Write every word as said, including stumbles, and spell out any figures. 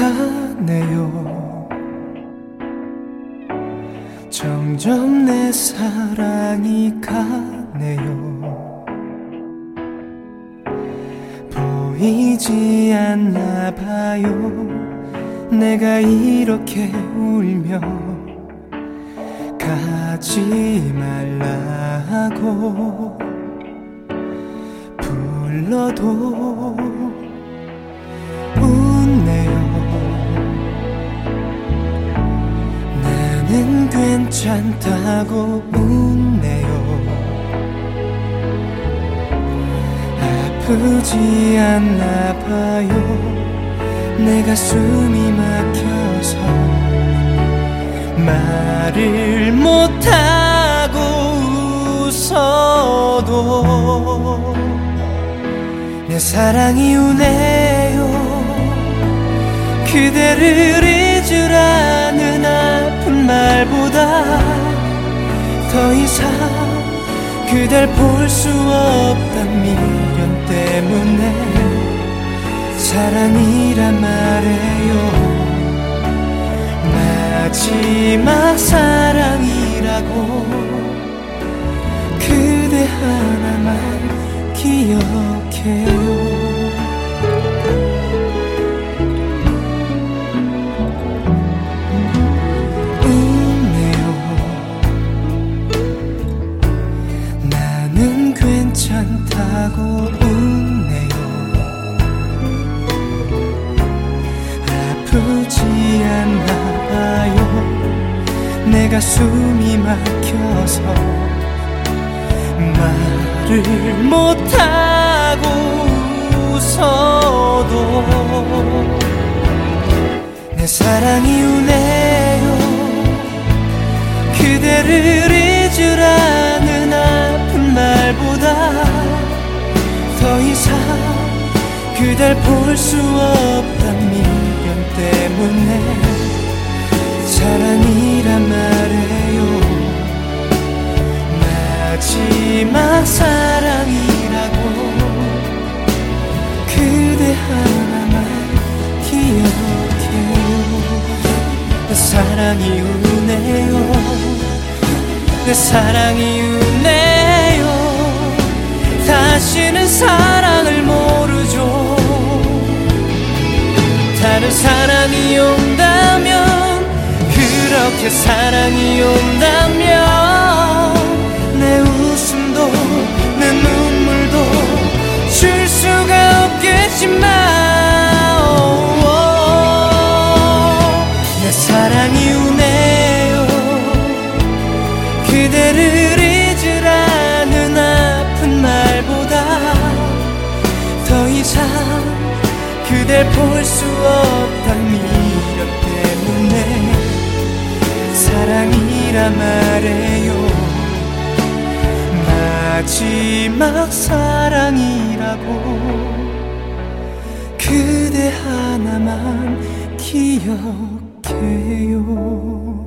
가네요. 점점 내 사랑이 가네요. 보이지 않나 봐요. 내가 이렇게 울며 가지 말라고 불러도 웃네요. 나는 괜찮다고 웃네요. 아프지 않나 봐요. 내가 숨이 막혀서 말을 못하고 웃어도 내 사랑이 우네요. 그대를 잊으라는 아픈 말보다 더 이상 그댈 볼 수 없단 미련 때문에 사랑이란 말해요. 마지막 사랑이라고 그대 하나만 기억해요. 괜찮다고 웃네요. 아프지 않나 봐요. 내가 숨이 막혀서 말을 못하고 웃어도 내 사랑이 우네요. 그대를 잊으라는 아픈 말보다 더 이상 그댈 볼 수 없단 미련 때문에 사랑이란 말해요. 마지막 사랑이라고 그대 하나만 기억해요. 내 사랑이 우네요. 내 사랑이 우네요. 다시는 사랑을 모르죠. 다른 사랑이 온다면, 그렇게 사랑이 온다면 내 웃음도 내 눈물도 줄 수가 없겠지만 내 사랑이 우네요. 그대를 잊으라는 아픈 말보다 더 이상 그댈 볼 수 없단 미련 때문에 사랑이란 말해요. 마지막 사랑이라고 그대 하나만 기억해요.